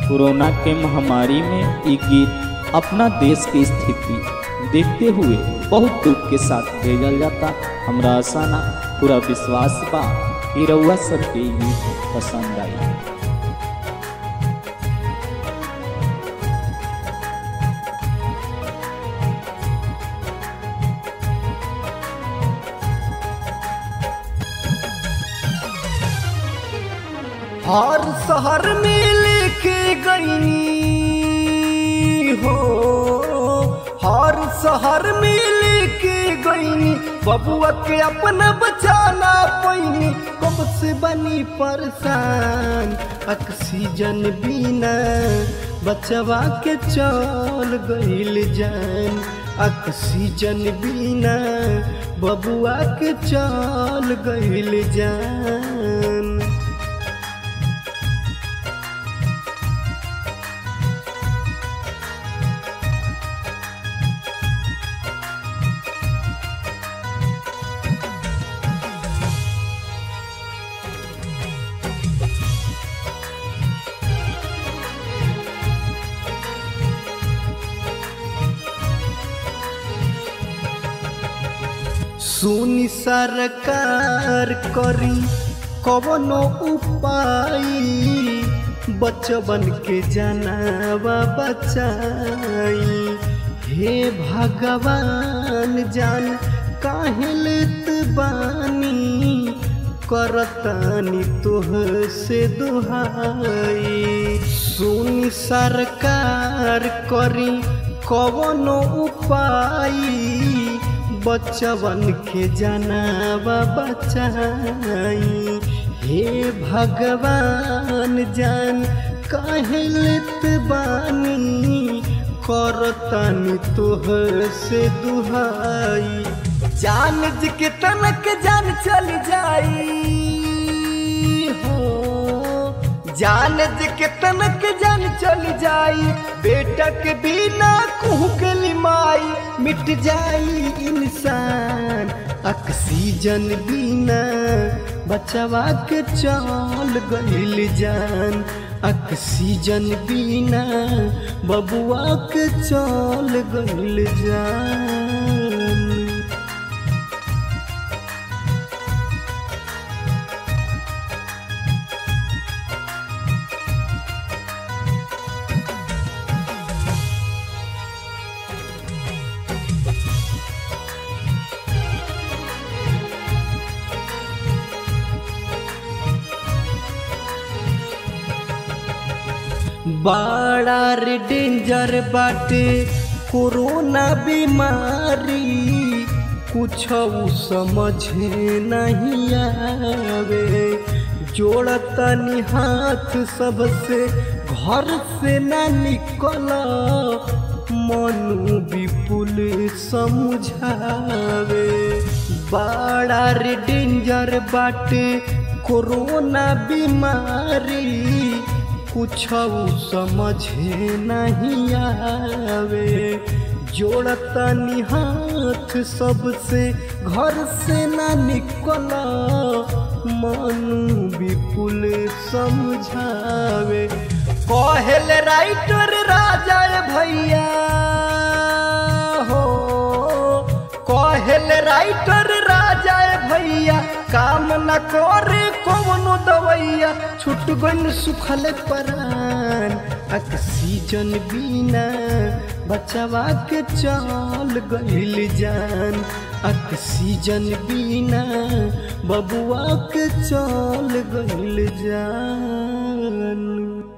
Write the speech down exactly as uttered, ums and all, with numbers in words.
Corona के महामारी में ये गीत अपना देश की स्थिति देखते हुए बहुत दुख के साथ भेजल जाता। हमरा आशा ना पूरा विश्वास बा कि रउआ सबके गीत पसंद आई। हर शहर में लेके गईनी हो, हर शहर में लेके गईनी, बबुआ के अपना बचाना पैनी, कब से बनी परेशान, ऑक्सीजन बिना बचवा के चल गईल जान, ऑक्सीजन बिना बबुआ के चल गईल जान। सुनी सरकार करी कवनो उपाय, बचवन के जानवा बचाई, हे भगवान जान काहे लेत बानी, करतानी तोह से दुहाई। सुनी सरकार करी कवनो उपाय, बचवन के जानवा बचाई, हे भगवान जान काहे लेत बानी, करतानी तोह से दुहाई। जान जी के तनक जान चल जाई हो, जान जी के तनक जान चल जाई, बेटा के बिना कुहू के लिमाई, मिट जाई इंसान, ऑक्सीजन बिना बचवा के चल गईल जान, ऑक्सीजन बिना बबुआ के चल गईल जान। बड़ा रे डेंजर बाटे कोरोना बीमारी, कुछ समझ नहीं आवे, जोड़तनी हाथ सबसे घर से ना निकल, मनु विपुल समझावे। बड़ा रे डेंजर बाटे कोरोना बीमारी, कुछ समझ नहीं आवे, जोड़तनी हाथ सबसे घर से ना निकल, मनु विपुल समझावे। कहल राइटर राजा भैया हो, कहल राइटर राजा भैया, काम न करे कौनो दवैया, छूट गइल सुखल परान, ऑक्सीजन बिना बचवा के चल गईल जान, ऑक्सीजन बिना बबुआ के चल गईल जान।